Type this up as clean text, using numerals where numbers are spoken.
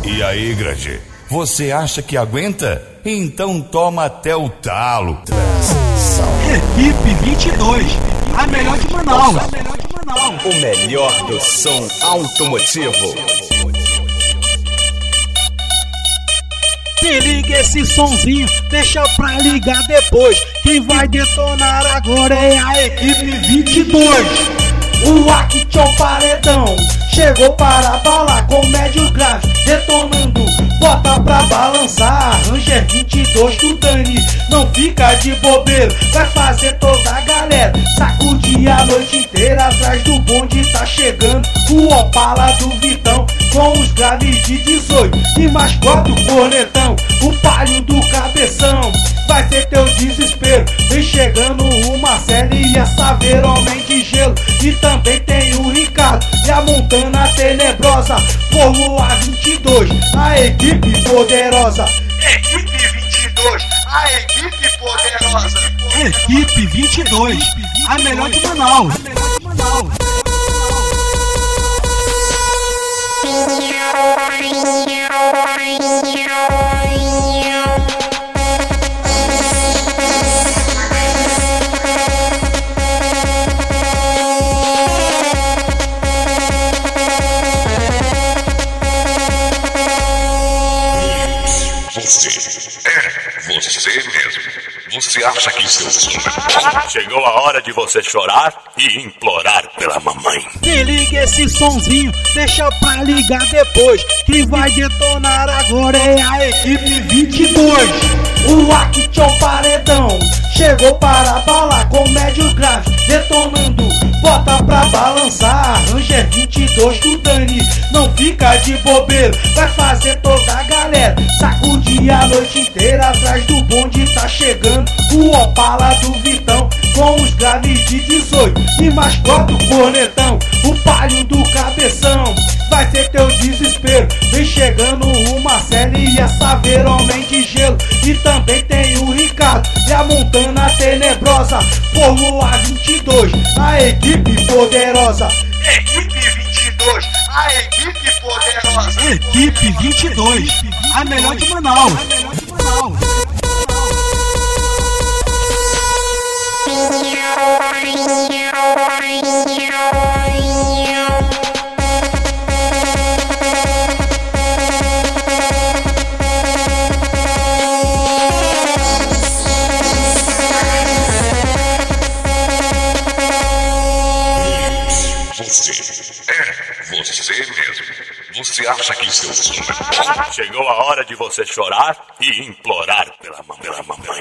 E aí, grande? Você acha que aguenta? Então toma até o talo. Equipe 22, a melhor de Manaus. O melhor do som automotivo. Se liga esse sonzinho, deixa pra ligar depois. Quem vai detonar agora é a equipe 22. O Action Paredão chegou para balar com médio grave, detonando, bota pra balançar. Ranger 22 do Dani, não fica de bobeira, vai fazer toda a galera sacudir a noite inteira. Atrás do bonde tá chegando o Opala do Vitão, com os graves de 18 e mais 4 cornetão. O palio do Cabeção vai ser teu desespero. Vem chegando o Marcelo e a Saveira, homem de gelo. E também tem o Ricardo e a Montana Tenebrosa. Fórmula 22, a equipe poderosa. Equipe 22, a equipe poderosa. Equipe 22, a melhor de Manaus. Você mesmo. Você acha que seu chegou a hora de você chorar e implorar pela mamãe. Se liga esse sonzinho, deixa pra ligar depois. Quem vai detonar agora é a equipe 22. O Action Paredão chegou para balar com médio grave, detonando, bota pra balançar. Ranger 22 do Dani, não fica de bobeira, vai fazer toda a galera sacudir a noite inteira. Atrás do bonde tá chegando o Opala do Vitão, com os graves de 18 e mais 4 cornetão. O palio do Cabeção vai ser teu desespero. Vem chegando o Marcelo e a Saveira, homem de gelo. E também tem o Ricardo e a Montana Tenebrosa. Fórmula 22, a equipe poderosa. Equipe 22, a equipe poderosa. Equipe 22, a melhor de Manaus. Você mesmo. Você acha que seu chegou a hora de você chorar e implorar pela mamãe.